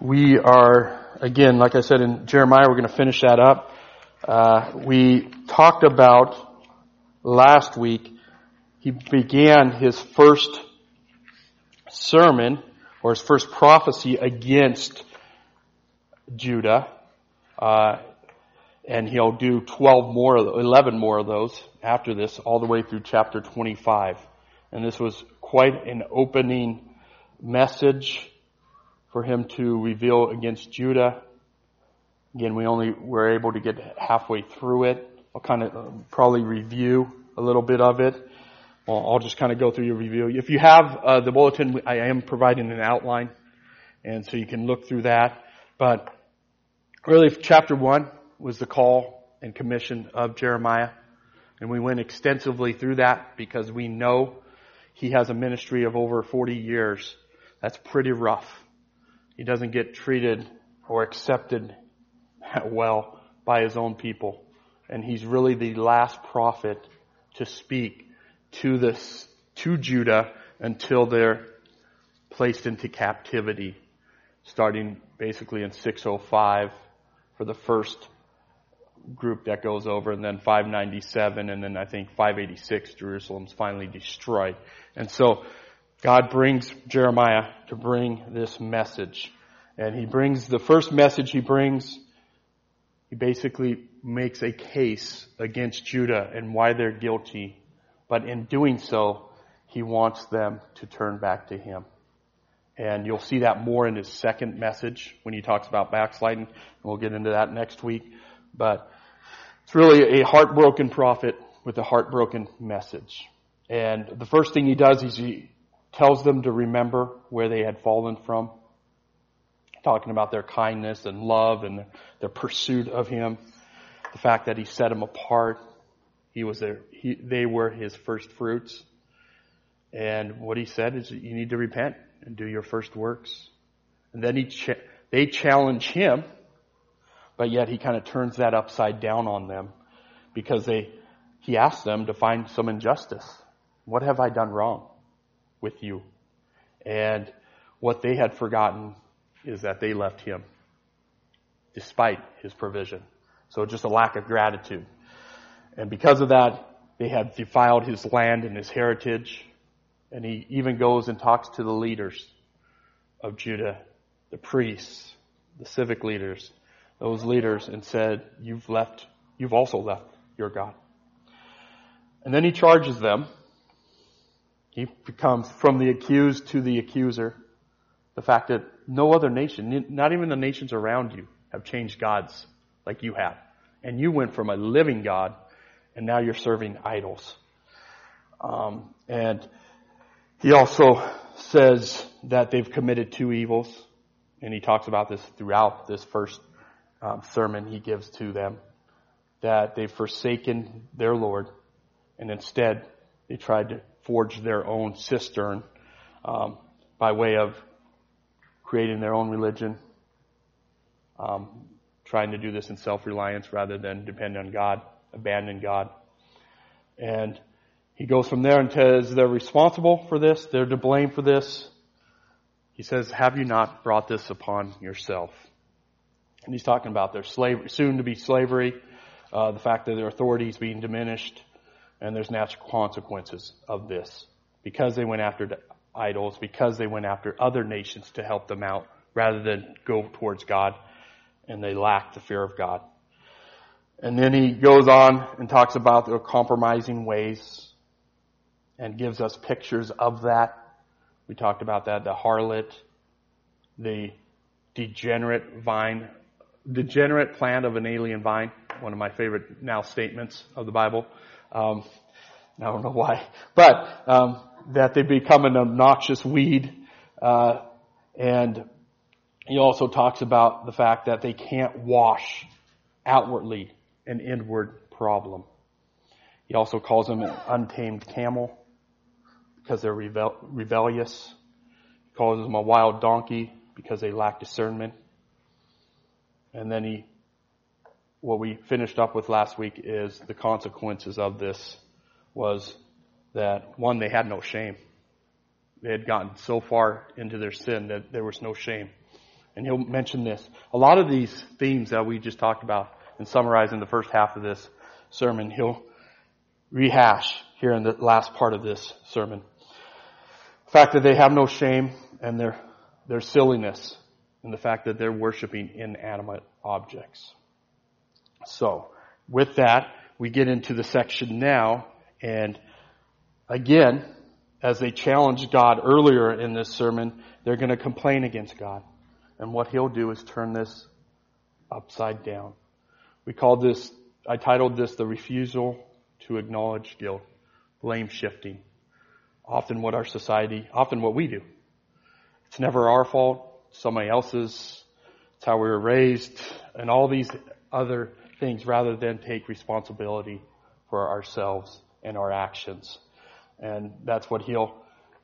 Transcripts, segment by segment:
We are, again, like I said in Jeremiah, we're going to finish that up. We talked about last week, he began his first sermon, or his first prophecy against Judah, and he'll do 11 more of those after this, all the way through chapter 25. And this was quite an opening message for him to reveal against Judah. Again, we only were able to get halfway through it. I'll kind of probably review a little bit of it. Well, I'll just kind of go through your review. If you have the bulletin, I am providing an outline, and so you can look through that. But really, chapter 1 was the call and commission of Jeremiah, and we went extensively through that because we know he has a ministry of over 40 years. That's pretty rough. He doesn't get treated or accepted well by his own people. And he's really the last prophet to speak to Judah until they're placed into captivity, starting basically in 605 for the first group that goes over, and then 597, and then I think 586 Jerusalem's finally destroyed. And so God brings Jeremiah to bring this message. And he brings the first message he basically makes a case against Judah and why they're guilty. But in doing so, he wants them to turn back to him. And you'll see that more in his second message when he talks about backsliding. And we'll get into that next week. But it's really a heartbroken prophet with a heartbroken message. And the first thing he does is he tells them to remember where they had fallen from, talking about their kindness and love and their pursuit of him, the fact that he set them apart. They were his first fruits. And what he said is, you need to repent and do your first works. And then they challenge him, but yet he kind of turns that upside down on them because he asks them to find some injustice. What have I done wrong with you? And what they had forgotten is that they left him despite his provision. So just a lack of gratitude. And because of that, they had defiled his land and his heritage. And he even goes and talks to the leaders of Judah, the priests, the civic leaders, those leaders, and said, you've also left your God. And then he charges them. He becomes from the accused to the accuser. The fact that no other nation, not even the nations around you, have changed gods like you have. And you went from a living God, and now you're serving idols. And he also says that they've committed two evils. And he talks about this throughout this first sermon he gives to them. That they've forsaken their Lord, and instead they tried to forge their own cistern by way of creating their own religion, trying to do this in self-reliance rather than depend on God, abandon God. And he goes from there and says they're responsible for this, they're to blame for this. He says, have you not brought this upon yourself? And he's talking about their slavery, soon to be slavery, the fact that their authority is being diminished, and there's natural consequences of this. Because they went after the idols, because they went after other nations to help them out, rather than go towards God, and they lacked the fear of God. And then he goes on and talks about their compromising ways, and gives us pictures of that. We talked about that, the harlot, the degenerate plant of an alien vine, one of my favorite now statements of the Bible. I don't know why, but that they become an obnoxious weed. And he also talks about the fact that they can't wash outwardly an inward problem. He also calls them an untamed camel because they're rebellious. He calls them a wild donkey because they lack discernment. And then what we finished up with last week is the consequences of this was that, one, they had no shame. They had gotten so far into their sin that there was no shame. And he'll mention this. A lot of these themes that we just talked about and summarized in the first half of this sermon, he'll rehash here in the last part of this sermon. The fact that they have no shame and their silliness, and the fact that they're worshiping inanimate objects. So, with that, we get into the section now, and again, as they challenged God earlier in this sermon, they're going to complain against God. And what he'll do is turn this upside down. I titled this The Refusal to Acknowledge Guilt, Blame Shifting. Often what we do. It's never our fault, somebody else's. It's how we were raised, and all these other things, rather than take responsibility for ourselves and our actions. And that's what he'll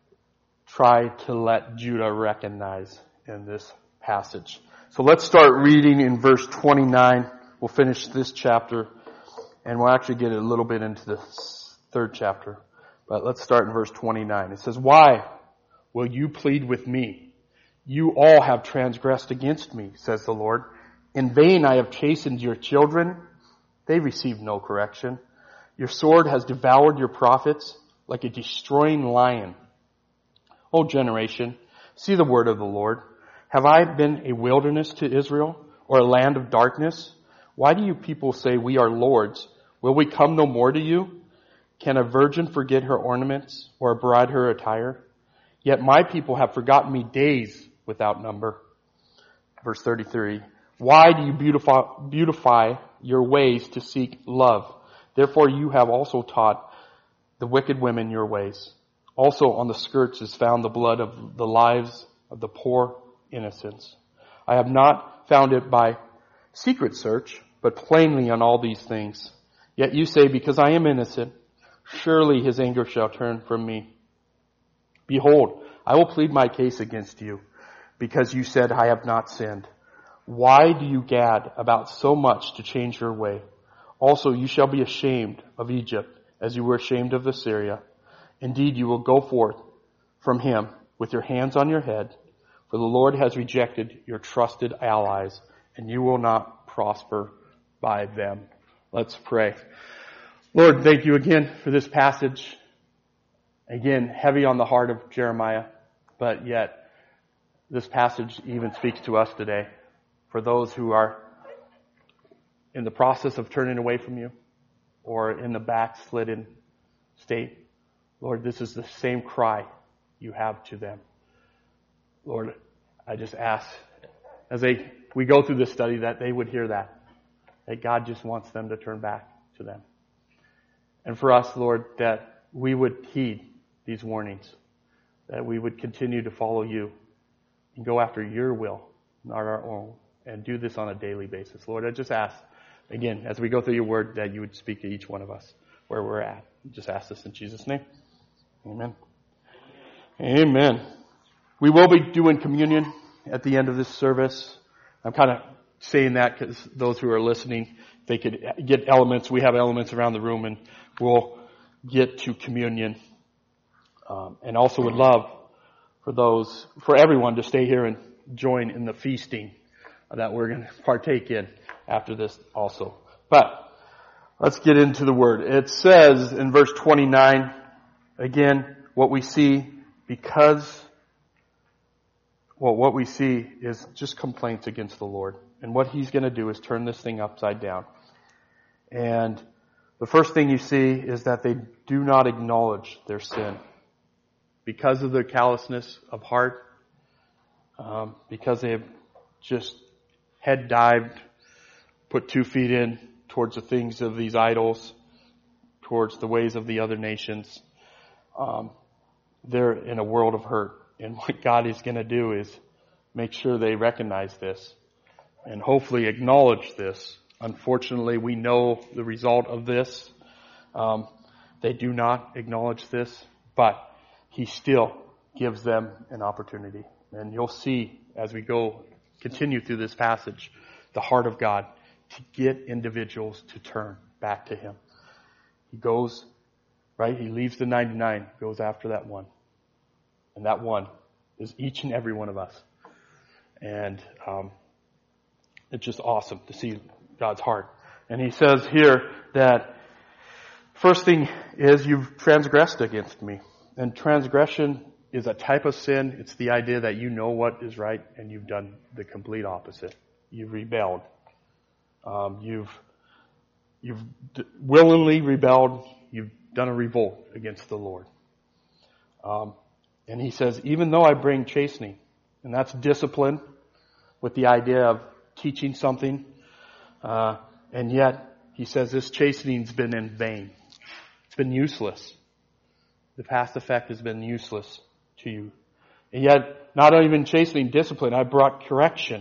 try to let Judah recognize in this passage. So let's start reading in verse 29. We'll finish this chapter, and we'll actually get a little bit into the third chapter. But let's start in verse 29. It says, "Why will you plead with me? You all have transgressed against me, says the Lord. In vain I have chastened your children. They receive no correction. Your sword has devoured your prophets like a destroying lion. O generation, see the word of the Lord. Have I been a wilderness to Israel, or a land of darkness? Why do you people say, we are lords? Will we come no more to you? Can a virgin forget her ornaments, or a bride her attire? Yet my people have forgotten me days without number." Verse 33, "Why do you beautify your ways to seek love? Therefore you have also taught the wicked women your ways. Also on the skirts is found the blood of the lives of the poor innocents. I have not found it by secret search, but plainly on all these things. Yet you say, because I am innocent, surely his anger shall turn from me. Behold, I will plead my case against you, because you said, I have not sinned. Why do you gad about so much to change your way? Also you shall be ashamed of Egypt, as you were ashamed of Assyria. Indeed, you will go forth from him with your hands on your head, for the Lord has rejected your trusted allies, and you will not prosper by them." Let's pray. Lord, thank you again for this passage. Again, heavy on the heart of Jeremiah, but yet this passage even speaks to us today. For those who are in the process of turning away from you, or in the backslidden state, Lord, this is the same cry you have to them. Lord, I just ask, as we go through this study, that they would hear that God just wants them to turn back to them. And for us, Lord, that we would heed these warnings, that we would continue to follow you and go after your will, not our own, and do this on a daily basis. Lord, I just ask, again, as we go through your word, that you would speak to each one of us where we're at. Just ask this in Jesus' name. Amen. Amen. We will be doing communion at the end of this service. I'm kind of saying that because those who are listening, they could get elements. We have elements around the room, and we'll get to communion. And also would love for everyone to stay here and join in the feasting that we're going to partake in after this also. But let's get into the word. It says in verse 29, again, what we see is just complaints against the Lord. And what he's going to do is turn this thing upside down. And the first thing you see is that they do not acknowledge their sin. Because of their callousness of heart, because they have just head dived, put 2 feet in towards the things of these idols, towards the ways of the other nations, they're in a world of hurt. And what God is going to do is make sure they recognize this and hopefully acknowledge this. Unfortunately, we know the result of this. They do not acknowledge this, but he still gives them an opportunity. And you'll see as we continue through this passage, the heart of God to get individuals to turn back to him. He goes, right? He leaves the 99, goes after that one. And that one is each and every one of us. And it's just awesome to see God's heart. And he says here that first thing is you've transgressed against me. And transgression is a type of sin. It's the idea that you know what is right and you've done the complete opposite. You've rebelled. You've willingly rebelled. You've done a revolt against the Lord. And he says, even though I bring chastening, and that's discipline with the idea of teaching something, and yet he says this chastening's been in vain. It's been useless. The past effect has been useless to you. And yet, not even chastening, discipline, I brought correction.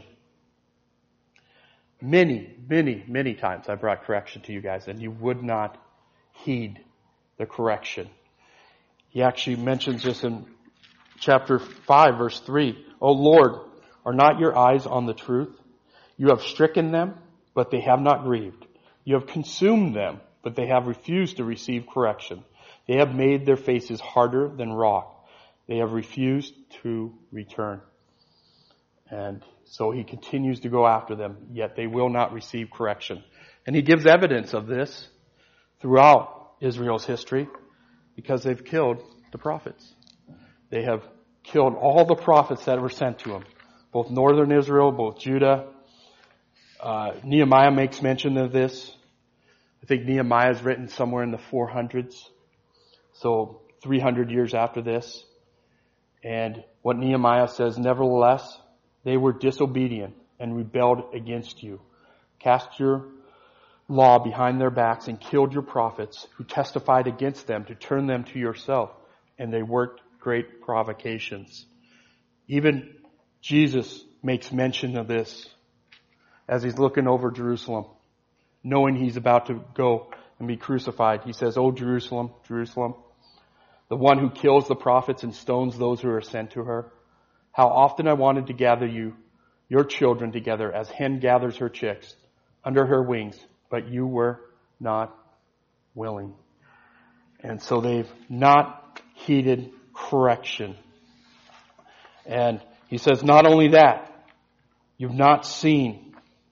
Many, many, many times I brought correction to you guys, and you would not heed the correction. He actually mentions this in chapter 5, verse 3. O Lord, are not your eyes on the truth? You have stricken them, but they have not grieved. You have consumed them, but they have refused to receive correction. They have made their faces harder than rock. They have refused to return. And so he continues to go after them, yet they will not receive correction. And he gives evidence of this throughout Israel's history because they've killed the prophets. They have killed all the prophets that were sent to them, both northern Israel, both Judah. Nehemiah makes mention of this. I think Nehemiah is written somewhere in the 400s, so 300 years after this. And what Nehemiah says, nevertheless, they were disobedient and rebelled against you. Cast your law behind their backs and killed your prophets who testified against them to turn them to yourself. And they worked great provocations. Even Jesus makes mention of this as he's looking over Jerusalem, knowing he's about to go and be crucified. He says, O Jerusalem, Jerusalem, the one who kills the prophets and stones those who are sent to her. How often I wanted to gather you, your children together as hen gathers her chicks under her wings, but you were not willing. And so they've not heeded correction. And he says, not only that, you've not seen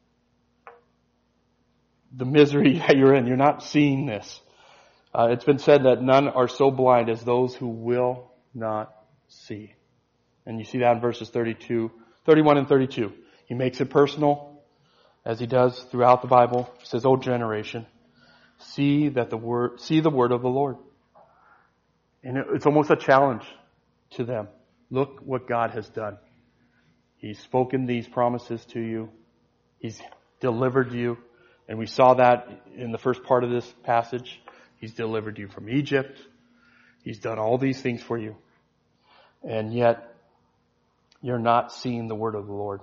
the misery that you're in. You're not seeing this. It's been said that none are so blind as those who will not see. And you see that in verses 31 and 32. He makes it personal, as he does throughout the Bible. He says, O generation, see the word of the Lord. And it's almost a challenge to them. Look what God has done. He's spoken these promises to you. He's delivered you. And we saw that in the first part of this passage. He's delivered you from Egypt. He's done all these things for you. And yet, you're not seeing the word of the Lord.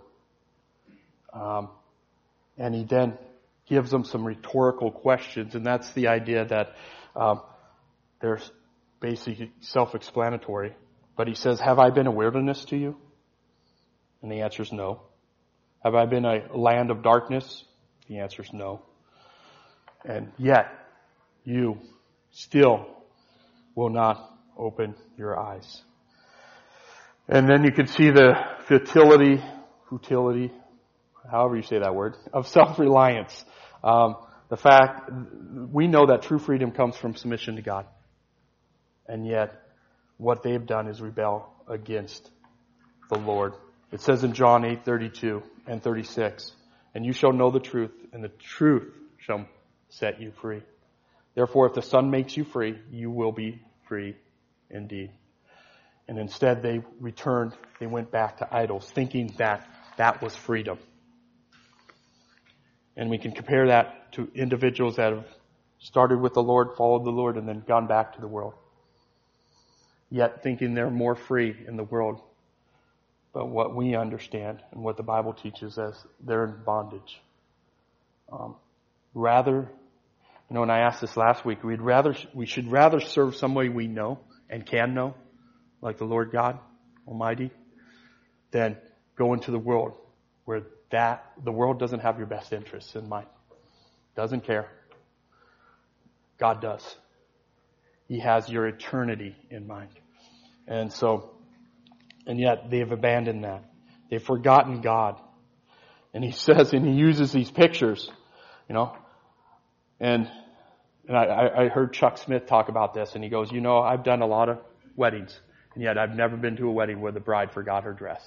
And he then gives them some rhetorical questions. And that's the idea that they're basically self-explanatory. But he says, have I been a wilderness to you? And the answer is no. Have I been a land of darkness? The answer is no. And yet, you still will not open your eyes. And then you can see the futility, however you say that word, of self-reliance. The fact, we know that true freedom comes from submission to God. And yet, what they've done is rebel against the Lord. It says in John 8:32 and 36, and you shall know the truth, and the truth shall set you free. Therefore, if the Son makes you free, you will be free indeed. And instead they went back to idols, thinking that that was freedom. And we can compare that to individuals that have started with the Lord, followed the Lord, and then gone back to the world. Yet thinking they're more free in the world. But what we understand and what the Bible teaches us, they're in bondage. And I asked this last week, we should rather serve somebody we know and can know, like the Lord God Almighty, than go into the world where the world doesn't have your best interests in mind. Doesn't care. God does. He has your eternity in mind. And yet they have abandoned that. They've forgotten God. And he says, and he uses these pictures, and I heard Chuck Smith talk about this, and he goes, I've done a lot of weddings, and yet I've never been to a wedding where the bride forgot her dress.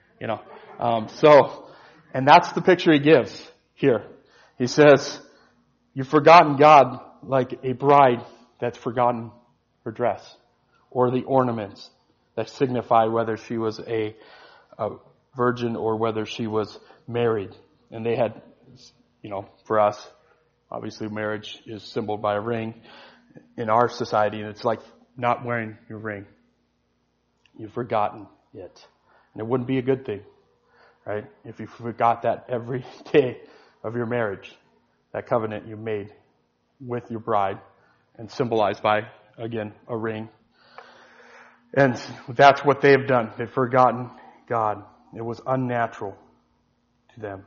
And that's the picture he gives here. He says, you've forgotten God like a bride that's forgotten her dress, or the ornaments that signify whether she was a virgin or whether she was married. And they had, for us, obviously marriage is symbolized by a ring in our society, and it's like not wearing your ring. You've forgotten it. And it wouldn't be a good thing, right? If you forgot that every day of your marriage, that covenant you made with your bride, and symbolized by, again, a ring. And that's what they've done. They've forgotten God. It was unnatural to them.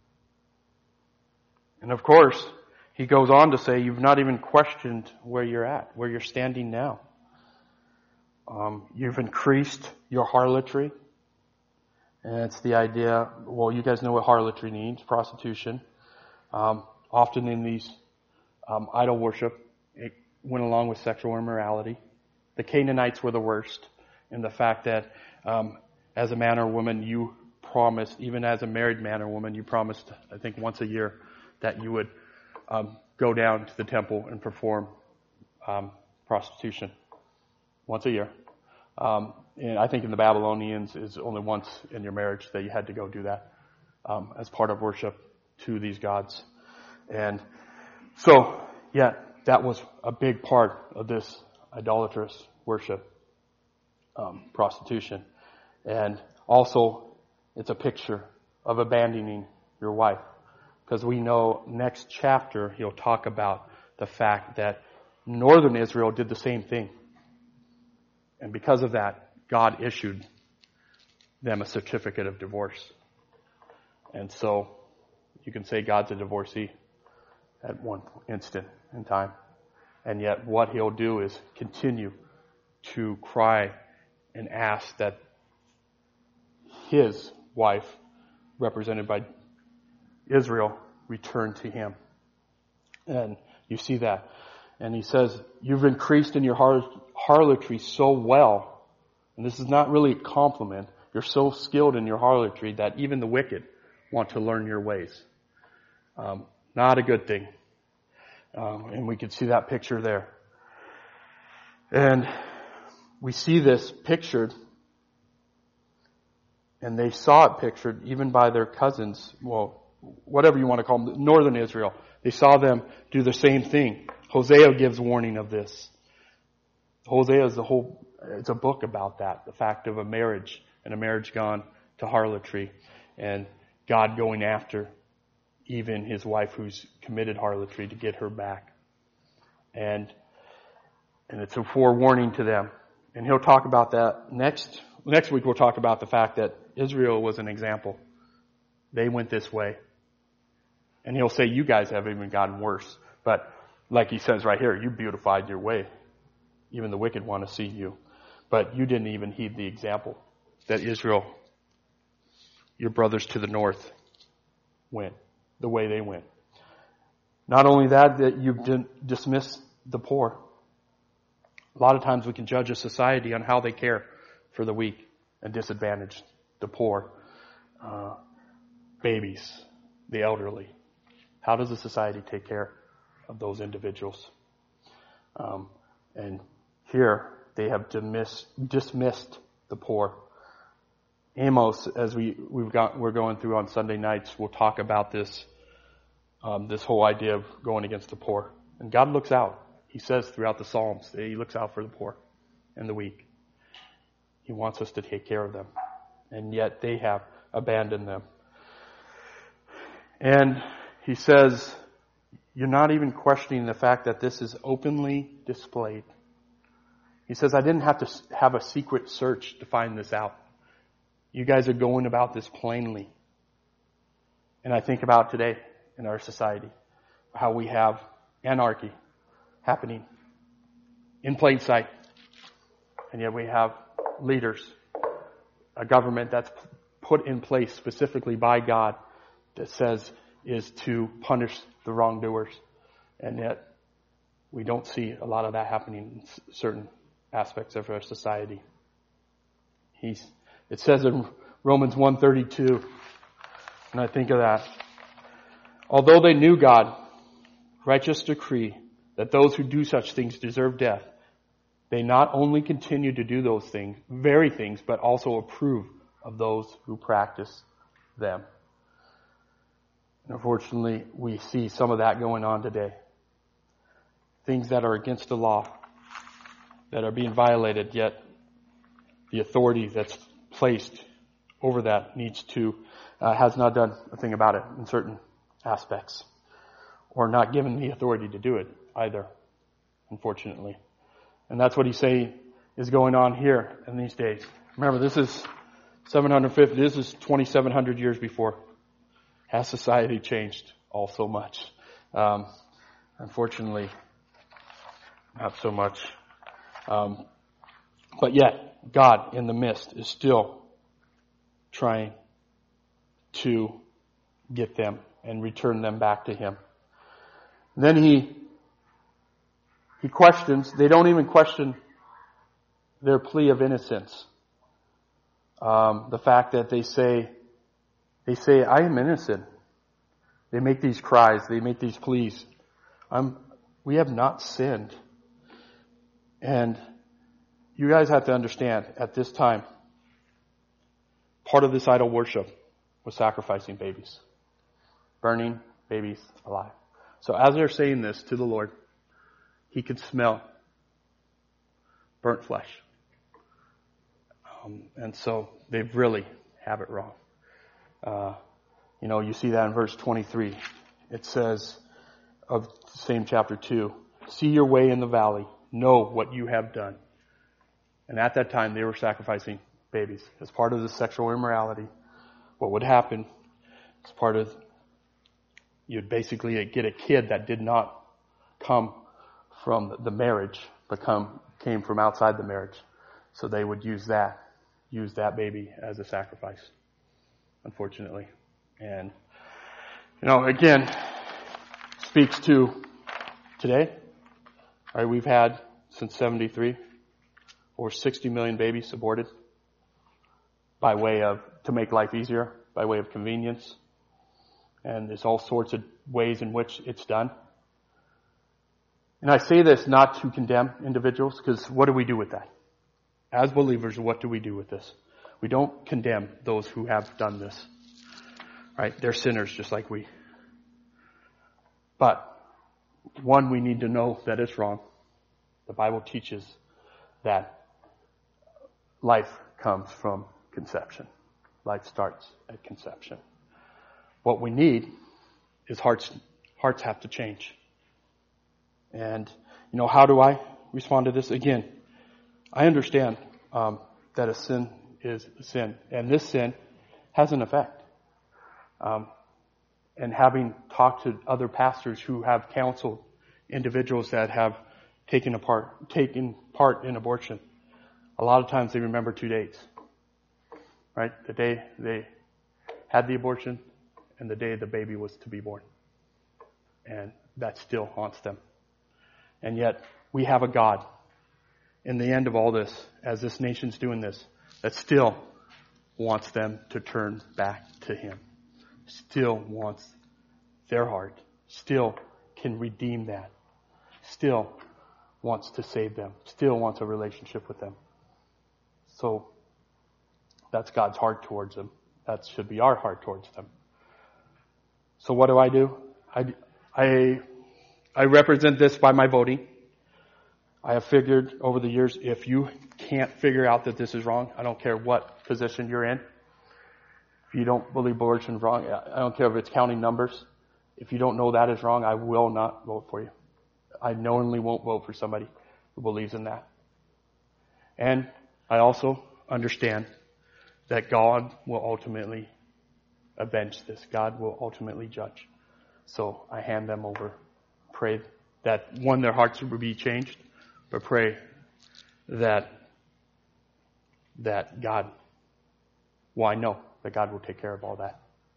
And of course, he goes on to say, you've not even questioned where you're at, where you're standing now. You've increased your harlotry. And it's the idea, well, you guys know what harlotry means, prostitution. Often in these idol worship, it went along with sexual immorality. The Canaanites were the worst in the fact that as a man or woman, you promised, even as a married man or woman, you promised, I think once a year, that you would go down to the temple and perform prostitution once a year. And I think in the Babylonians, it's only once in your marriage that you had to go do that as part of worship to these gods. And so, yeah, that was a big part of this idolatrous worship, prostitution. And also, it's a picture of abandoning your wife. Because we know next chapter, he'll talk about the fact that northern Israel did the same thing. And because of that, God issued them a certificate of divorce. And so, you can say God's a divorcee at one instant in time. And yet what he'll do is continue to cry and ask that his wife, represented by Israel, return to him. And you see that. And he says, you've increased in your harlotry so well. And this is not really a compliment. You're so skilled in your harlotry that even the wicked want to learn your ways. Not a good thing. And we can see that picture there. And we see this pictured, and they saw it pictured even by their cousins, well, whatever you want to call them, northern Israel. They saw them do the same thing. Hosea gives warning of this. Hosea is it's a book about that, the fact of a marriage, and a marriage gone to harlotry, and God going after even his wife who's committed harlotry to get her back. And it's a forewarning to them. And he'll talk about that next week. We'll talk about the fact that Israel was an example. They went this way. And he'll say, you guys have even gotten worse. But like he says right here, you beautified your way. Even the wicked want to see you. But you didn't even heed the example that Israel, your brothers to the north, went the way they went. Not only that you've dismissed the poor. A lot of times we can judge a society on how they care for the weak and disadvantaged, the poor, babies, the elderly. How does a society take care of those individuals? And here they have dismissed the poor. Amos, as we're going through on Sunday nights, we'll talk about this whole idea of going against the poor. And God looks out. He says throughout the Psalms that he looks out for the poor and the weak. He wants us to take care of them. And yet they have abandoned them. And he says, you're not even questioning the fact that this is openly displayed. He says, I didn't have to have a secret search to find this out. You guys are going about this plainly. And I think about today in our society, how we have anarchy happening in plain sight. And yet we have leaders, a government that's put in place specifically by God that says is to punish the wrongdoers. And yet we don't see a lot of that happening in certain aspects of our society. It says in Romans 1:32, and I think of that. Although they knew God, righteous decree that those who do such things deserve death, they not only continue to do those things, very things, but also approve of those who practice them. And unfortunately, we see some of that going on today. Things that are against the law, that are being violated, yet the authority that's placed over that has not done a thing about it in certain aspects, or not given the authority to do it either, unfortunately. And that's what he's saying is going on here in these days. Remember, this is 750, this is 2,700 years before. Has society changed all so much? Unfortunately, not so much. But yet, God in the midst is still trying to get them and return them back to Him. And then he questions, they don't even question their plea of innocence. The fact that they say, I am innocent. They make these cries, they make these pleas. We have not sinned. And you guys have to understand, at this time, part of this idol worship was sacrificing babies. Burning babies alive. So as they're saying this to the Lord, He could smell burnt flesh. And so they really have it wrong. You see that in verse 23. It says, of the same chapter 2, see your way in the valley, know what you have done. And at that time, they were sacrificing babies as part of the sexual immorality. What would happen as part of, you'd basically get a kid that did not come from the marriage, but came from outside the marriage. So they would use that baby as a sacrifice, unfortunately. And, again, speaks to today. Right, we've had, since 73, over 60 million babies aborted to make life easier, by way of convenience. And there's all sorts of ways in which it's done. And I say this not to condemn individuals, because what do we do with that? As believers, what do we do with this? We don't condemn those who have done this. Right? They're sinners just like we. But, one, we need to know that it's wrong. The Bible teaches that life comes from conception. Life starts at conception. What we need is hearts have to change. And, how do I respond to this? Again, I understand that a sin is a sin. And this sin has an effect. And having talked to other pastors who have counseled individuals that have taken part in abortion, a lot of times they remember 2 days. Right? The day they had the abortion and the day the baby was to be born. And that still haunts them. And yet, we have a God, in the end of all this, as this nation's doing this, that still wants them to turn back to Him. Still wants their heart. Still can redeem that. Still wants to save them. Still wants a relationship with them. So, that's God's heart towards them. That should be our heart towards them. So what do? I represent this by my voting. I have figured over the years, if you can't figure out that this is wrong, I don't care what position you're in. If you don't believe abortion is wrong, I don't care if it's counting numbers. If you don't know that is wrong, I will not vote for you. I knowingly won't vote for somebody who believes in that. And I also understand that God will ultimately avenge this. God will ultimately judge. So I hand them over. Pray that, one, their hearts will be changed, but pray that God, well, I know that God will take care of all that.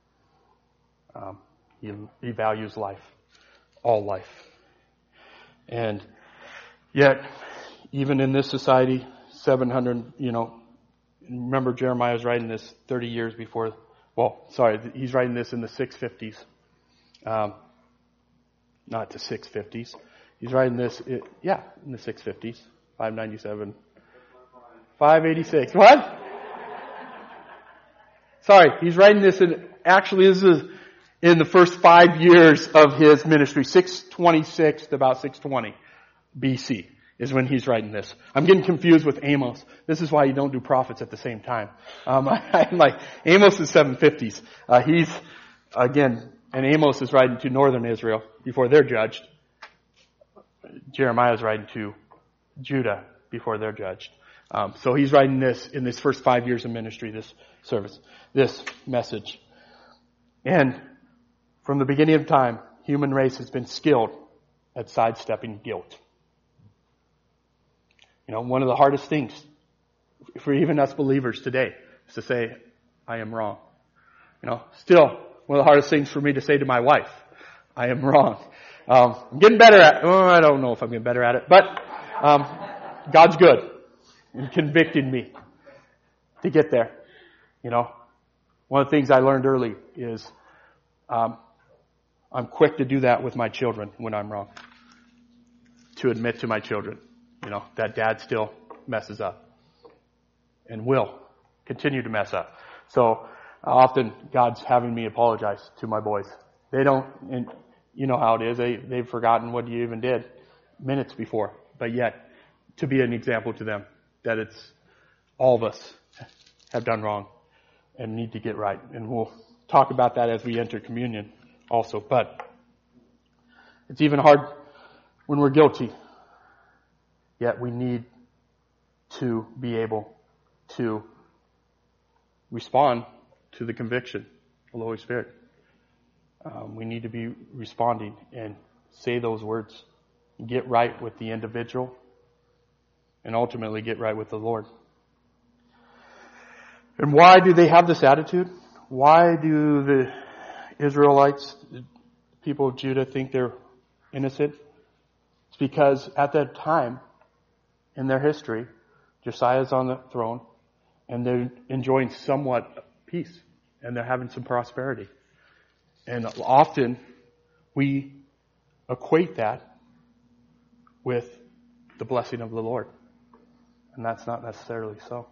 He values life, all life. And yet, even in this society, 700, remember Jeremiah was writing this 30 years before, he's writing this in the 650s. Not the 650s. He's writing this, in the 650s. 597. 586. What? Sorry, he's writing this this is in the first 5 years of his ministry, 626 to about 620 BC is when he's writing this. I'm getting confused with Amos. This is why you don't do prophets at the same time. I'm like, Amos is 750s. And Amos is writing to northern Israel before they're judged. Jeremiah is writing to Judah before they're judged. So he's writing this in his first 5 years of ministry, this message. And from the beginning of time, human race has been skilled at sidestepping guilt. One of the hardest things for even us believers today is to say, I am wrong. Still, one of the hardest things for me to say to my wife, I am wrong. I'm getting better at it. I don't know if I'm getting better at it, but God's good in convicting me to get there. One of the things I learned early is I'm quick to do that with my children when I'm wrong. To admit to my children, that dad still messes up and will continue to mess up. So often God's having me apologize to my boys. They don't, and you know how it is. They've forgotten what you even did minutes before, but yet to be an example to them that it's all of us have done wrong and need to get right. And we'll talk about that as we enter communion also. But it's even hard when we're guilty. Yet we need to be able to respond to the conviction of the Holy Spirit. We need to be responding and say those words. Get right with the individual and ultimately get right with the Lord. And why do they have this attitude? Why do the Israelites, the people of Judah, think they're innocent? It's because at that time in their history, Josiah's on the throne and they're enjoying somewhat peace and they're having some prosperity. And often we equate that with the blessing of the Lord. And that's not necessarily so.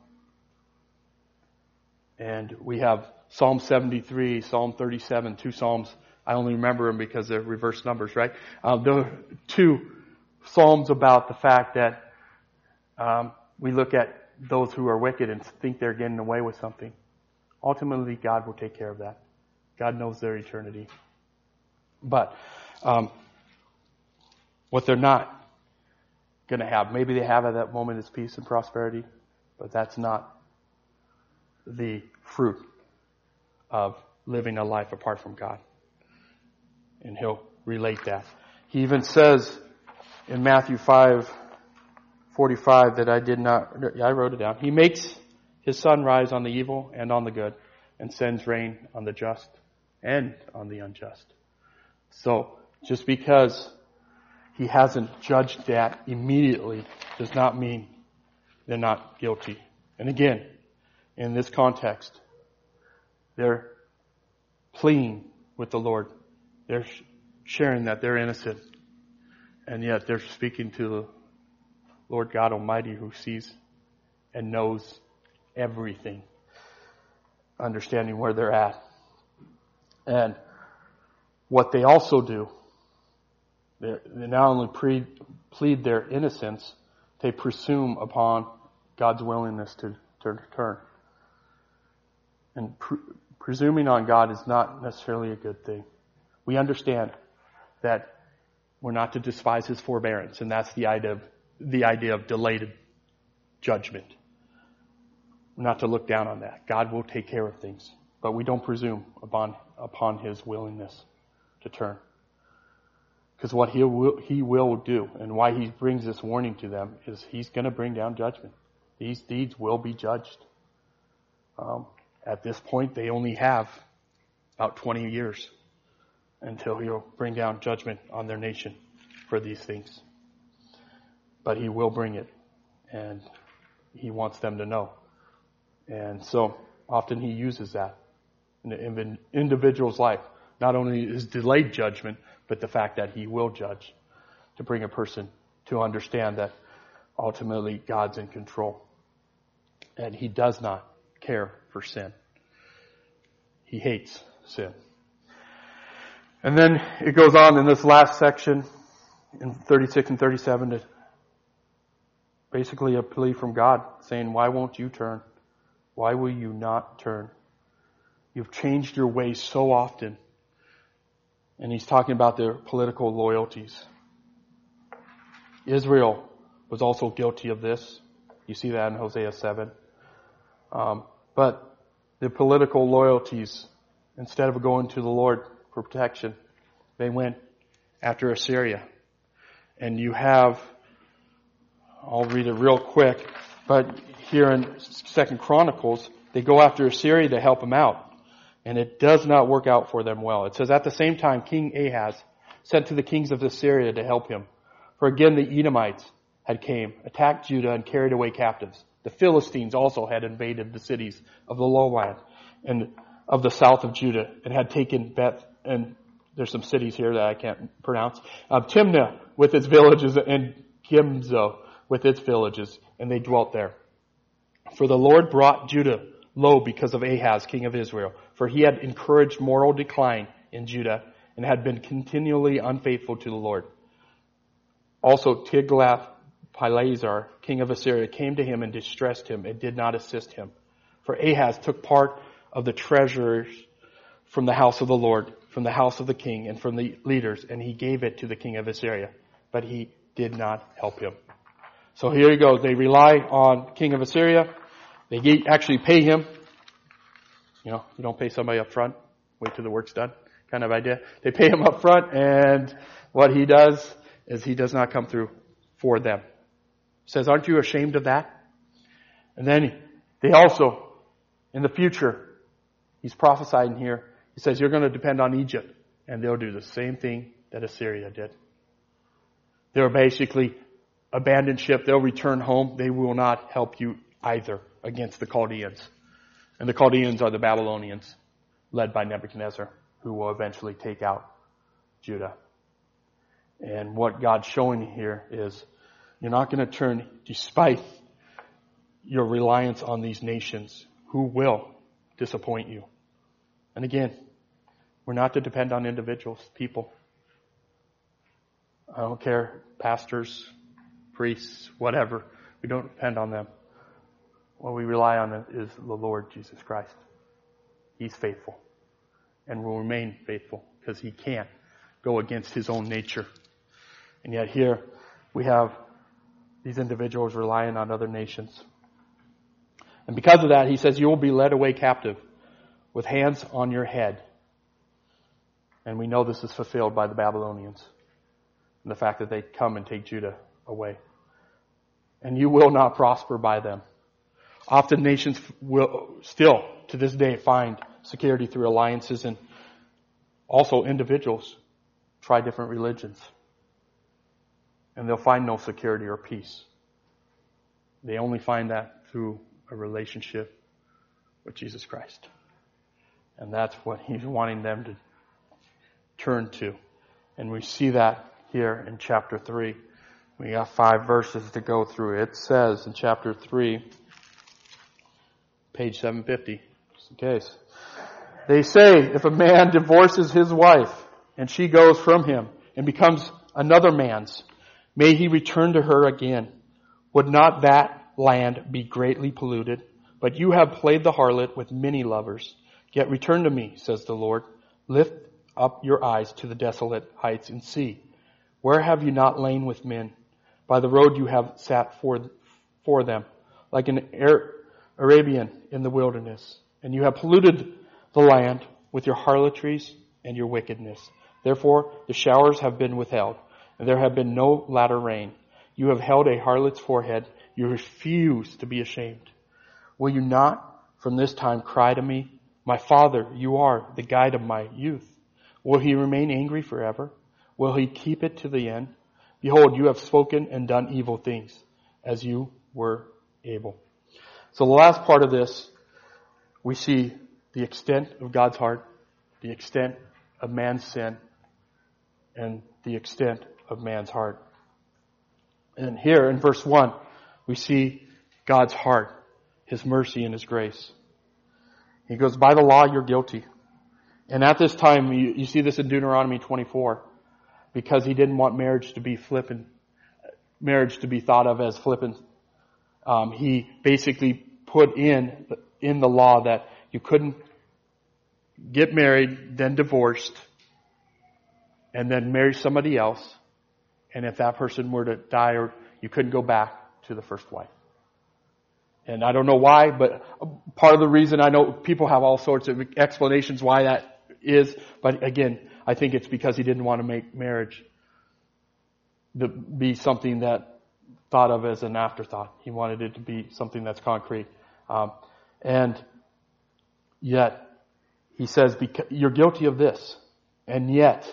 And we have Psalm 73, Psalm 37, two Psalms. I only remember them because they're reverse numbers, right? The two Psalms about the fact that we look at those who are wicked and think they're getting away with something. Ultimately, God will take care of that. God knows their eternity. But what they're not going to have, maybe they have at that moment is peace and prosperity, but that's not the fruit of living a life apart from God. And he'll relate that. He even says in Matthew 5:45 that I wrote it down. He makes his sun rise on the evil and on the good and sends rain on the just and on the unjust. So just because he hasn't judged that immediately does not mean they're not guilty. And again, in this context, they're pleading with the Lord. They're sharing that they're innocent. And yet they're speaking to the Lord God Almighty who sees and knows everything, understanding where they're at. And what they also do, they not only plead their innocence, they presume upon God's willingness to turn. And presuming on God is not necessarily a good thing. We understand that we're not to despise his forbearance, and that's the idea of delayed judgment. We're not to look down on that. God will take care of things, but we don't presume upon his willingness to turn. Because what he will do, and why he brings this warning to them, is he's going to bring down judgment. These deeds will be judged. At this point, they only have about 20 years until he'll bring down judgment on their nation for these things. But he will bring it, and he wants them to know. And so often he uses that in an individual's life. Not only his delayed judgment, but the fact that he will judge to bring a person to understand that ultimately God's in control. And he does not care for sin. He hates sin. And then it goes on in this last section in 36 and 37 to basically a plea from God saying, why won't you turn? Why will you not turn? You've changed your ways so often. And he's talking about their political loyalties. Israel was also guilty of this. You see that in Hosea 7. But the political loyalties, instead of going to the Lord for protection, they went after Assyria. And you have, I'll read it real quick, but here in 2 Chronicles, they go after Assyria to help them out. And it does not work out for them well. It says, at the same time, King Ahaz sent to the kings of Assyria to help him. For again, the Edomites had came, attacked Judah, and carried away captives. The Philistines also had invaded the cities of the lowland and of the south of Judah, and had taken Beth, and there's some cities here that I can't pronounce, Timnah with its villages, and Gimzo with its villages, and they dwelt there. For the Lord brought Judah low because of Ahaz, king of Israel, for he had encouraged moral decline in Judah and had been continually unfaithful to the Lord. Also Tiglath-Pileser, king of Assyria, came to him and distressed him and did not assist him. For Ahaz took part of the treasures from the house of the Lord, from the house of the king, and from the leaders, and he gave it to the king of Assyria. But he did not help him. So here you go. They rely on king of Assyria. They actually pay him. You don't pay somebody up front, wait till the work's done kind of idea. They pay him up front, and what he does is he does not come through for them. He says, aren't you ashamed of that? And then they also, in the future, he's prophesying here, he says, you're going to depend on Egypt, and they'll do the same thing that Assyria did. They'll basically abandon ship, they'll return home, they will not help you either against the Chaldeans. And the Chaldeans are the Babylonians, led by Nebuchadnezzar, who will eventually take out Judah. And what God's showing here is you're not going to turn despite your reliance on these nations who will disappoint you. And again, we're not to depend on individuals, people. I don't care, pastors, priests, whatever. We don't depend on them. What we rely on is the Lord Jesus Christ. He's faithful and will remain faithful because he can't go against his own nature. And yet here we have these individuals relying on other nations. And because of that, he says, you will be led away captive with hands on your head. And we know this is fulfilled by the Babylonians. And the fact that they come and take Judah away. And you will not prosper by them. Often nations will still, to this day, find security through alliances, and also individuals try different religions. And they'll find no security or peace. They only find that through a relationship with Jesus Christ. And that's what he's wanting them to turn to. And we see that here in chapter 3. We got 5 verses to go through. It says in chapter 3, page 750, just in case. They say, if a man divorces his wife and she goes from him and becomes another man's, may he return to her again. Would not that land be greatly polluted? But you have played the harlot with many lovers. Yet return to me, says the Lord. Lift up your eyes to the desolate heights and see. Where have you not lain with men? By the road you have sat for them, like an Arabian in the wilderness. And you have polluted the land with your harlotries and your wickedness. Therefore the showers have been withheld, and there have been no latter rain. You have held a harlot's forehead. You refuse to be ashamed. Will you not from this time cry to me, my Father, you are the guide of my youth. Will he remain angry forever? Will he keep it to the end? Behold, you have spoken and done evil things as you were able. So the last part of this, we see the extent of God's heart, the extent of man's sin, and the extent of man's heart. And here in verse 1, we see God's heart, His mercy and His grace. He goes, by the law you're guilty. And at this time, you see this in Deuteronomy 24, because he didn't want marriage to be flippant, marriage to be thought of as flippant. He basically put in the law that you couldn't get married, then divorced, and then marry somebody else. And if that person were to die, or you couldn't go back to the first wife. And I don't know why, but part of the reason, I know people have all sorts of explanations why that is. But again, I think it's because he didn't want to make marriage to be something that thought of as an afterthought. He wanted it to be something that's concrete. And yet, he says, you're guilty of this. And yet,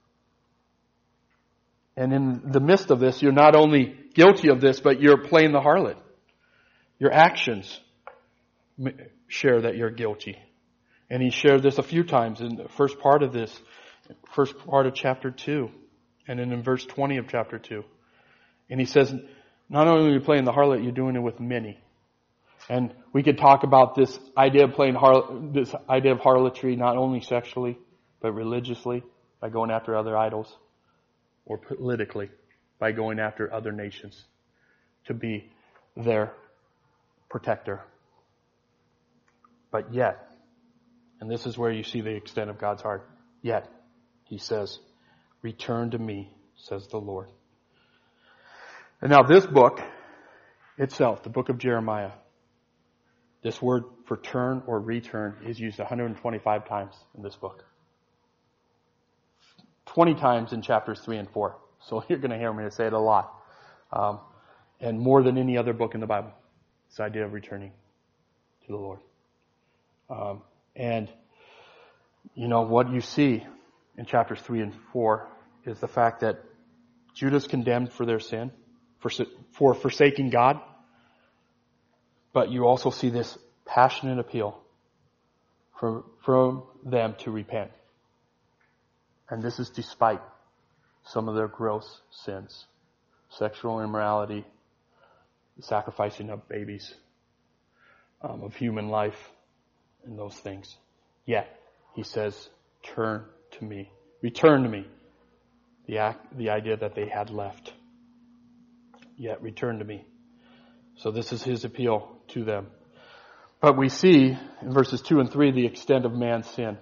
and in the midst of this, you're not only guilty of this, but you're playing the harlot. Your actions share that you're guilty. And he shared this a few times in the first part of this, first part of chapter 2, and then in verse 20 of chapter 2. And he says, not only are you playing the harlot, you're doing it with many. And we could talk about this idea of this idea of harlotry, not only sexually, but religiously, by going after other idols, or politically, by going after other nations to be their protector. But yet, and this is where you see the extent of God's heart, yet, he says, return to me, says the Lord. And now this book itself, the book of Jeremiah, this word for turn or return is used 125 times in this book. 20 times in chapters 3 and 4. So you're going to hear me say it a lot. And more than any other book in the Bible. This idea of returning to the Lord. And, you know, what you see in chapters 3 and 4 is the fact that Judah's condemned for their sin, for forsaking God. But you also see this passionate appeal from them to repent. And this is despite some of their gross sins. Sexual immorality, the sacrificing of babies, of human life, and those things. Yet, he says, turn to me. Return to me. The idea that they had left. Yet, return to me. So this is his appeal to them. But we see in verses 2 and 3 the extent of man's sin.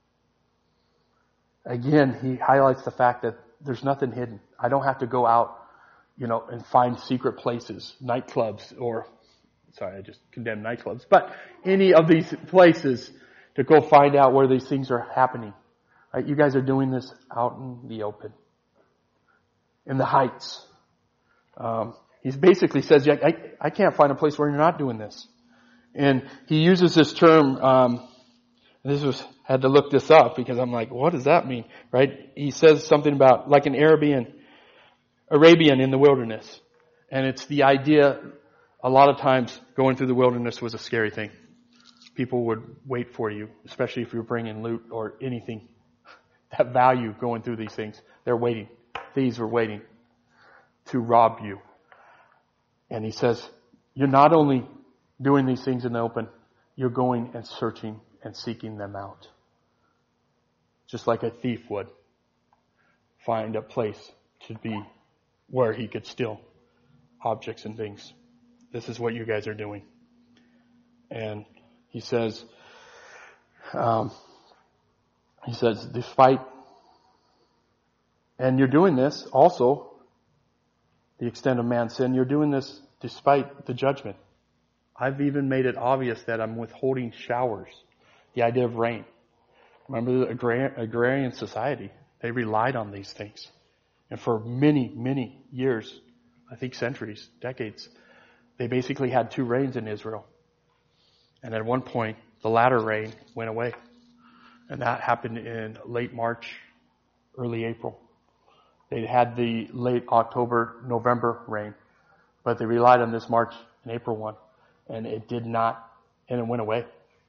Again, he highlights the fact that there's nothing hidden. I don't have to go out, and find secret places, nightclubs, I just condemned nightclubs, but any of these places to go find out where these things are happening. Right? You guys are doing this out in the open. In the heights. He basically says, I can't find a place where you're not doing this. And he uses this term, had to look this up because I'm like, what does that mean? Right? He says something about like an Arabian in the wilderness. And it's the idea, a lot of times going through the wilderness was a scary thing. People would wait for you, especially if you were bringing loot or anything that value going through these things. They're waiting. Thieves were waiting to rob you. And he says, you're not only doing these things in the open, you're going and searching and seeking them out. Just like a thief would find a place to be where he could steal objects and things. This is what you guys are doing. And he says, despite, and you're doing this also, the extent of man's sin, you're doing this despite the judgment. I've even made it obvious that I'm withholding showers. The idea of rain. Remember the agrarian society. They relied on these things. And for many, many years, I think centuries, decades, they basically had 2 rains in Israel. And at one point, the latter rain went away. And that happened in late March, early April. They had the late October, November rain, but they relied on this March and April one, and it did not, and it went away.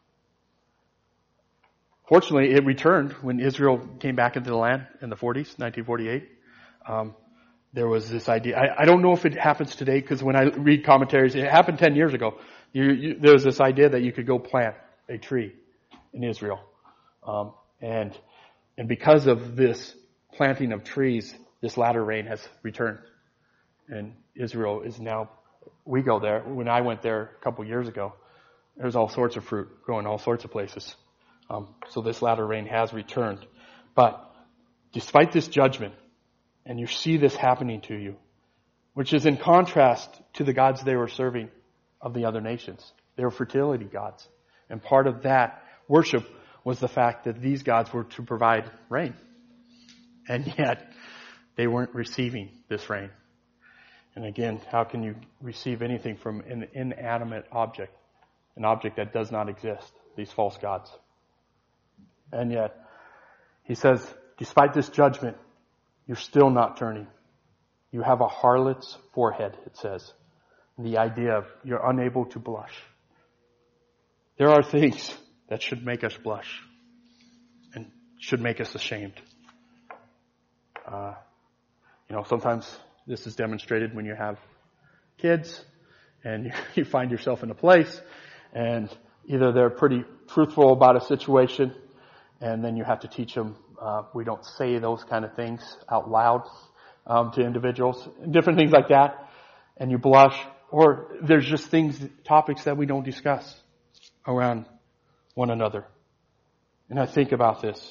Fortunately, it returned when Israel came back into the land in the 40s, 1948. There was this idea. I don't know if it happens today, because when I read commentaries, it happened 10 years ago. There was this idea that you could go plant a tree in Israel. And because of this planting of trees, this latter rain has returned. And Israel is now, we go there. When I went there a couple years ago, there's all sorts of fruit growing all sorts of places. So this latter rain has returned. But despite this judgment, and you see this happening to you, which is in contrast to the gods they were serving of the other nations. They were fertility gods. And part of that worship was the fact that these gods were to provide rain. And yet, they weren't receiving this rain. And again, how can you receive anything from an inanimate object? An object that does not exist, these false gods. And yet, he says, despite this judgment, you're still not turning. You have a harlot's forehead, it says. The idea of you're unable to blush. There are things that should make us blush and should make us ashamed. Sometimes this is demonstrated when you have kids and you find yourself in a place and either they're pretty truthful about a situation and then you have to teach them, we don't say those kind of things out loud to individuals, different things like that, and you blush, or there's just topics that we don't discuss around one another. And I think about this,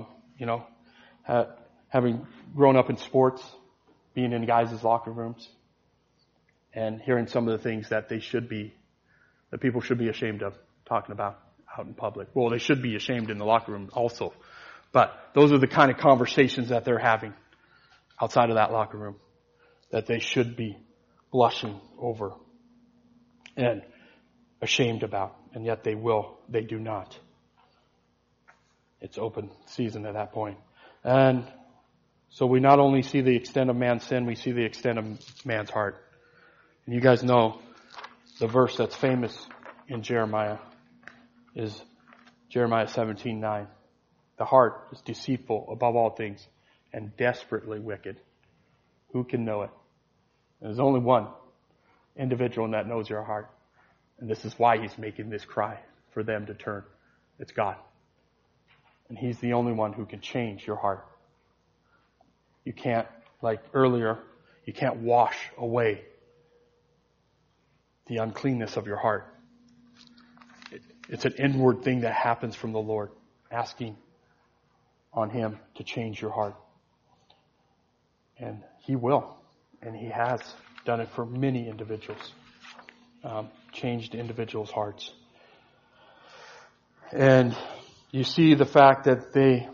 having grown up in sports, being in guys' locker rooms, and hearing some of the things that people should be ashamed of talking about out in public. Well, they should be ashamed in the locker room also. But those are the kind of conversations that they're having outside of that locker room that they should be blushing over and ashamed about. And yet they do not. It's open season at that point. And so we not only see the extent of man's sin, we see the extent of man's heart. And you guys know the verse that's famous in Jeremiah is Jeremiah 17:9. The heart is deceitful above all things and desperately wicked. Who can know it? And there's only one individual that knows your heart. And this is why he's making this cry for them to turn. It's God. And he's the only one who can change your heart. You can't, like earlier, you can't wash away the uncleanness of your heart. It's an inward thing that happens from the Lord, asking on Him to change your heart. And He will. And He has done it for many individuals. Changed individuals' hearts. And you see the fact that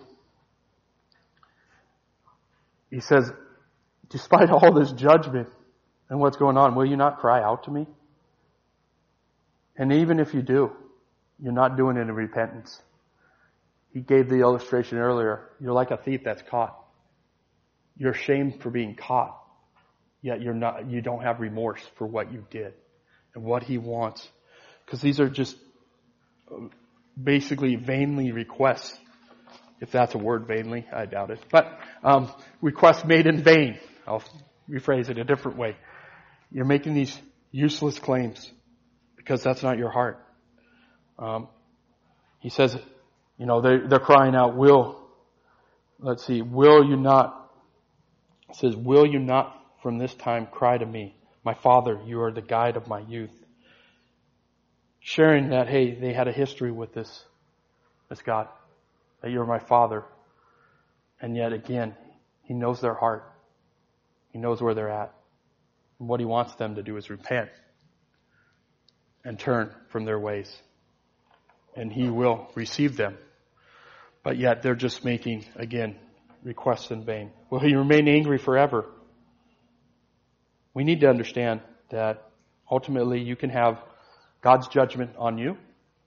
He says, despite all this judgment and what's going on, will you not cry out to me? And even if you do, you're not doing it in repentance. He gave the illustration earlier. You're like a thief that's caught. You're ashamed for being caught. Yet you don't have remorse for what you did and what He wants. Because these are just basically vainly requests. If that's a word, vainly, I doubt it. But requests made in vain. I'll rephrase it a different way. You're making these useless claims because that's not your heart. He says, they're crying out, will you not, it says, will you not from this time cry to me, my Father, you are the guide of my youth. Sharing that, hey, they had a history with this God, that you're my Father. And yet again, He knows their heart. He knows where they're at. And what He wants them to do is repent and turn from their ways. And He will receive them. But yet they're just making, again, requests in vain. Will He remain angry forever? We need to understand that ultimately you can have God's judgment on you,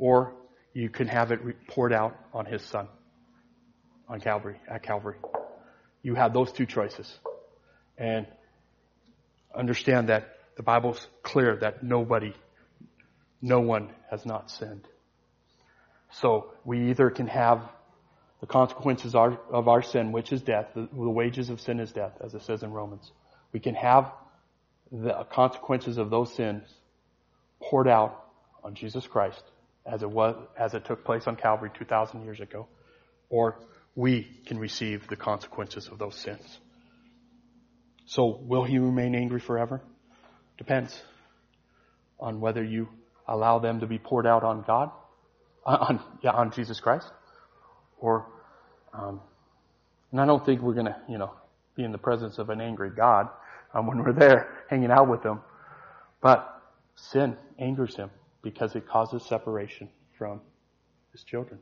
or you can have it poured out on his son at Calvary. You have those two choices. And understand that the Bible's clear that no one has not sinned. So we either can have the consequences of our sin, which is death. The wages of sin is death, as it says in Romans. We can have the consequences of those sins poured out on Jesus Christ, as it took place on Calvary 2,000 years ago, or we can receive the consequences of those sins. So will he remain angry forever? Depends on whether you allow them to be poured out on God, on Jesus Christ, or and I don't think we're going to, be in the presence of an angry God when we're there hanging out with him. But sin angers him because it causes separation from his children.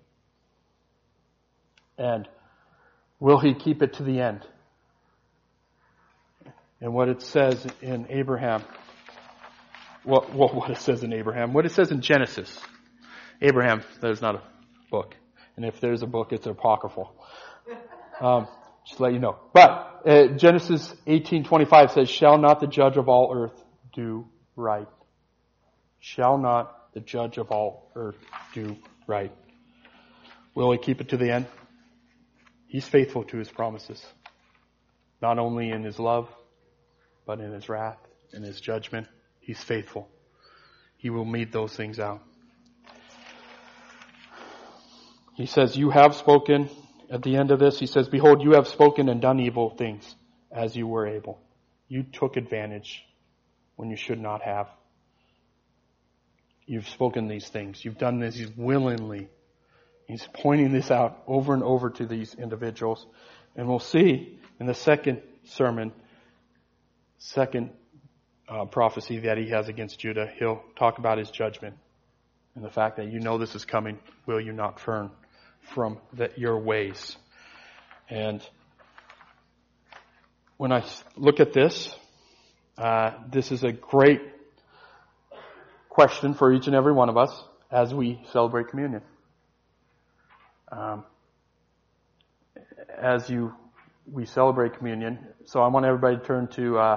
And will he keep it to the end? And what it says in Abraham, what it says in Genesis. Abraham, there's not a book. And if there's a book, it's apocryphal. Just to let you know. But Genesis 18:25 says, "Shall not the judge of all earth do right?" Shall not the judge of all earth do right? Will he keep it to the end? He's faithful to his promises. Not only in his love, but in his wrath, in his judgment. He's faithful. He will mete those things out. He says, "You have spoken." At the end of this, he says, "Behold, you have spoken and done evil things as you were able." You took advantage when you should not have. You've spoken these things. You've done this willingly. He's pointing this out over and over to these individuals. And we'll see in the second prophecy that he has against Judah, he'll talk about his judgment and the fact that this is coming. Will you not turn from your ways? And when I look at this, this is a great question for each and every one of us as we celebrate communion. We celebrate communion, so I want everybody to turn to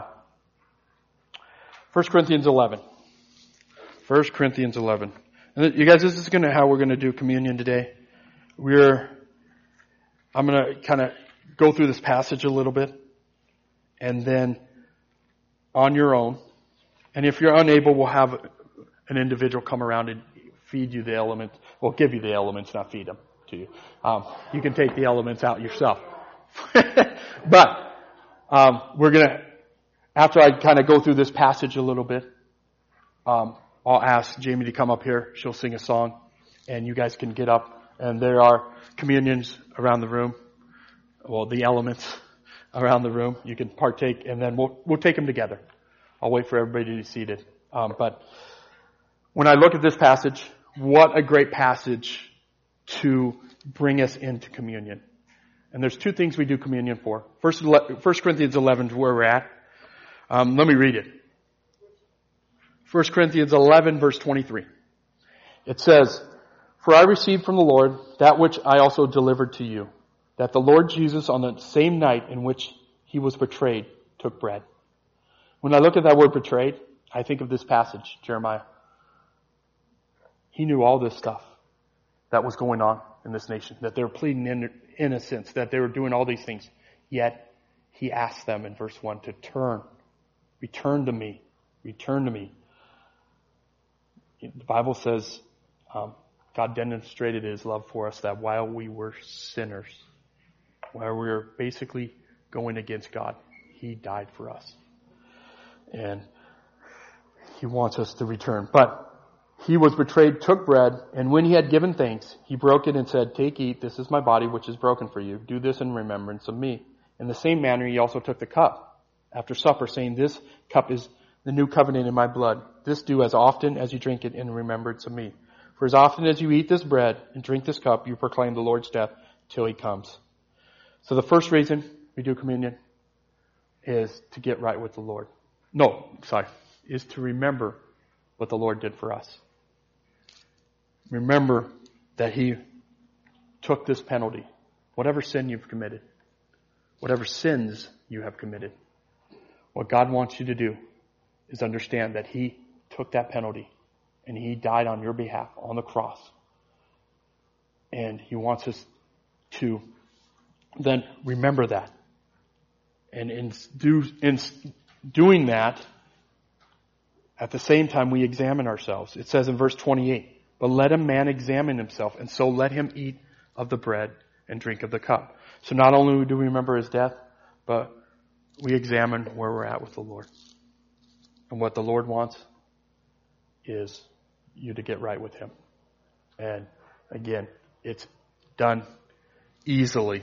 1 Corinthians 11. 1 Corinthians 11. And you guys, this is how we're going to do communion today. I'm going to kind of go through this passage a little bit, and then on your own, and if you're unable, we'll have an individual come around and feed you the elements. We'll give you the elements, not feed them to you. You can take the elements out yourself. But we're going to, after I kind of go through this passage a little bit, I'll ask Jamie to come up here. She'll sing a song, and you guys can get up. And there are communions around the room. Well, the elements around the room. You can partake, and then we'll take them together. I'll wait for everybody to be seated. But when I look at this passage, what a great passage to bring us into communion. And there's two things we do communion for. 1 Corinthians 11 is where we're at. Let me read it. 1 Corinthians 11, verse 23. It says, "For I received from the Lord that which I also delivered to you, that the Lord Jesus, on the same night in which he was betrayed, took bread." When I look at that word betrayed, I think of this passage, Jeremiah. He knew all this stuff that was going on in this nation, that they were pleading innocence, that they were doing all these things. Yet, he asked them in verse 1 to return to me. The Bible says, God demonstrated his love for us that while we were sinners, while we were basically going against God, he died for us. And he wants us to return. But he was betrayed, took bread, and when he had given thanks, he broke it and said, "Take, eat, this is my body which is broken for you. Do this in remembrance of me." In the same manner, he also took the cup after supper, saying, "This cup is the new covenant in my blood. This do as often as you drink it in remembrance of me. For as often as you eat this bread and drink this cup, you proclaim the Lord's death till he comes." So the first reason we do communion is to get right with the Lord. Is to remember what the Lord did for us. remember that he took this penalty. Whatever sin you've committed, whatever sins you have committed, what God wants you to do is understand that he took that penalty and he died on your behalf on the cross. And he wants us to then remember that. And in doing that, at the same time we examine ourselves. It says in verse 28, but let a man examine himself, and so let him eat of the bread and drink of the cup. So not only do we remember his death, but we examine where we're at with the Lord. And what the Lord wants is you to get right with him. And again, it's done easily.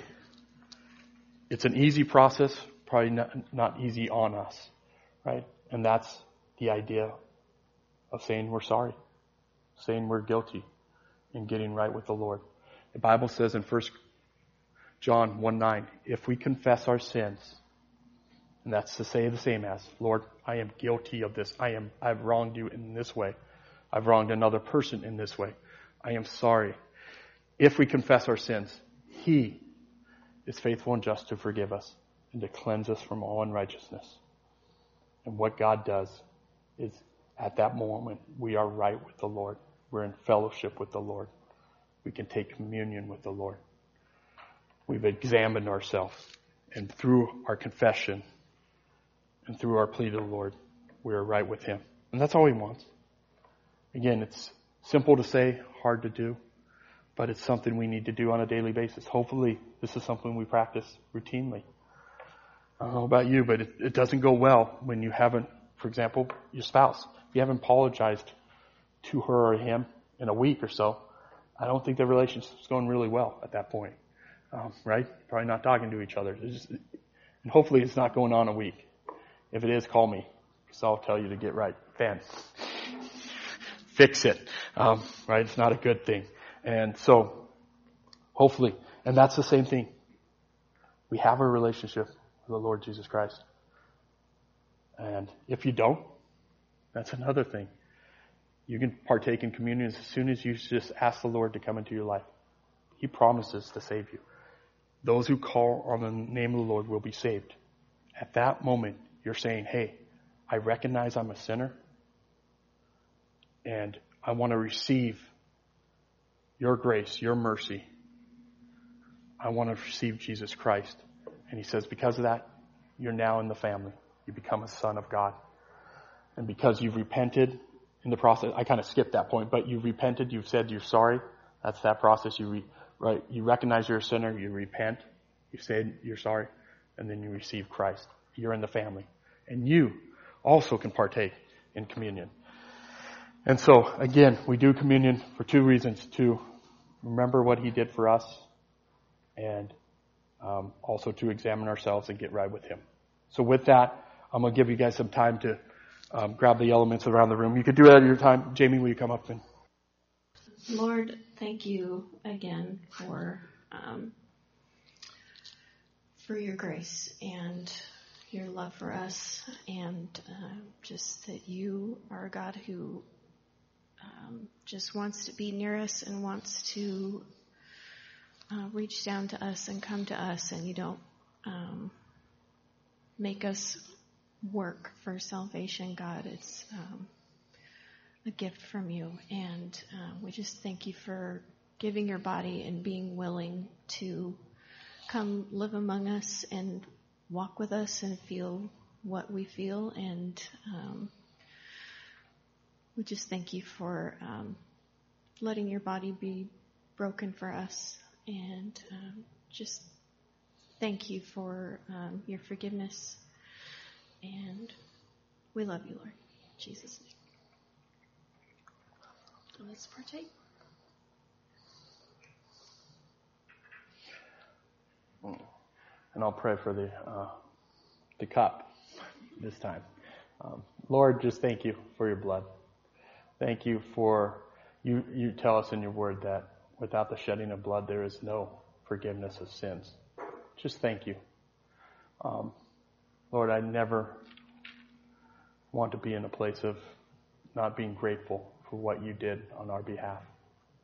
It's an easy process, probably not easy on us, right? And that's the idea of saying we're sorry, saying we're guilty, and getting right with the Lord. The Bible says in 1 John 1:9, if we confess our sins, and that's to say the same as, Lord, I am guilty of this. I've wronged you in this way. I've wronged another person in this way. I am sorry. If we confess our sins, he is faithful and just to forgive us and to cleanse us from all unrighteousness. And what God does is at that moment, we are right with the Lord. We're in fellowship with the Lord. We can take communion with the Lord. We've examined ourselves. And through our confession and through our plea to the Lord, we are right with him. And that's all he wants. Again, it's simple to say, hard to do, but it's something we need to do on a daily basis. Hopefully, this is something we practice routinely. I don't know about you, but it doesn't go well when you haven't, for example, your spouse. If you haven't apologized to her or him in a week or so, I don't think the relationship's going really well at that point. Right? Probably not talking to each other. And hopefully it's not going on a week. If it is, call me, because I'll tell you to get right. Fix it. Right? It's not a good thing. And so, hopefully, and that's the same thing. We have a relationship with the Lord Jesus Christ. And if you don't, that's another thing. You can partake in communion as soon as you just ask the Lord to come into your life. He promises to save you. Those who call on the name of the Lord will be saved. At that moment, you're saying, hey, I recognize I'm a sinner, and I want to receive your grace, your mercy. I want to receive Jesus Christ. And he says, because of that, you're now in the family. You become a son of God. And because you've repented in the process, I kind of skipped that point, but you've repented, you've said you're sorry. That's that process. You recognize you're a sinner, you repent, you say you're sorry, and then you receive Christ. You're in the family. And you also can partake in communion. And so, again, we do communion for two reasons: to remember what he did for us, and also to examine ourselves and get right with him. So with that, I'm going to give you guys some time to grab the elements around the room. You could do it at your time. Jamie, will you come up and... Lord, thank you again for your grace and your love for us, and just that you are a God who just wants to be near us and wants to reach down to us and come to us, and you don't make us work for salvation, God. It's a gift from you, and we just thank you for giving your body and being willing to come live among us and walk with us and feel what we feel, and we just thank you for letting your body be broken for us, and just thank you for your forgiveness, and we love you, Lord. In Jesus' name. So let's partake. And I'll pray for the cup this time. Lord, just thank you for your blood. Thank you for, you tell us in your word that without the shedding of blood, there is no forgiveness of sins. Just thank you. Lord, I never want to be in a place of not being grateful for what you did on our behalf.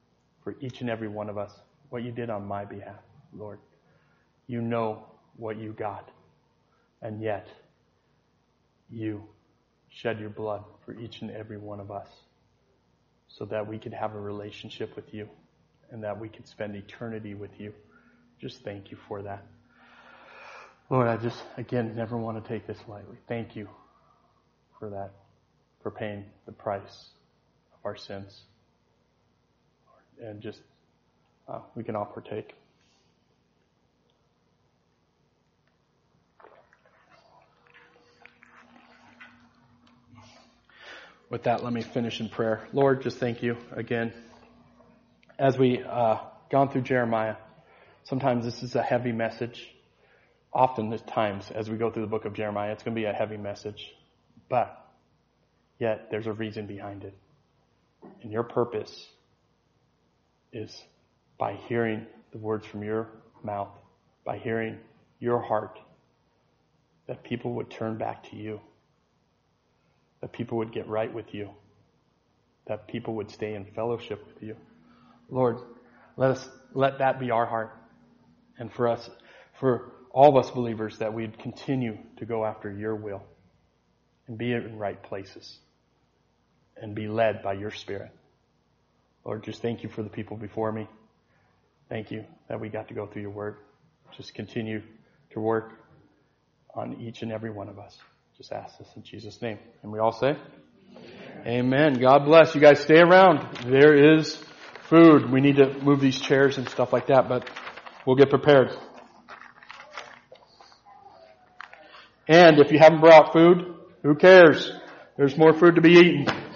for each and every one of us, what you did on my behalf, Lord. You know what you got, and yet you shed your blood for each and every one of us so that we could have a relationship with you and that we could spend eternity with you. Just thank you for that. Lord, I just, again, never want to take this lightly. Thank you for that, for paying the price of our sins. And just, we can all partake. With that, let me finish in prayer. Lord, just thank you again. As we gone through Jeremiah, sometimes this is a heavy message. Often at times, as we go through the book of Jeremiah, it's going to be a heavy message. But yet, there's a reason behind it. And your purpose is by hearing the words from your mouth, by hearing your heart, that people would turn back to you. That people would get right with you. That people would stay in fellowship with you. Lord, let that be our heart. And for us, for all of us believers, that we'd continue to go after your will and be in right places and be led by your Spirit. Lord, just thank you for the people before me. Thank you that we got to go through your word. Just continue to work on each and every one of us. Just ask this in Jesus' name. And we all say, Amen. God bless. You guys stay around. There is food. We need to move these chairs and stuff like that, but we'll get prepared. And if you haven't brought food, who cares? There's more food to be eaten.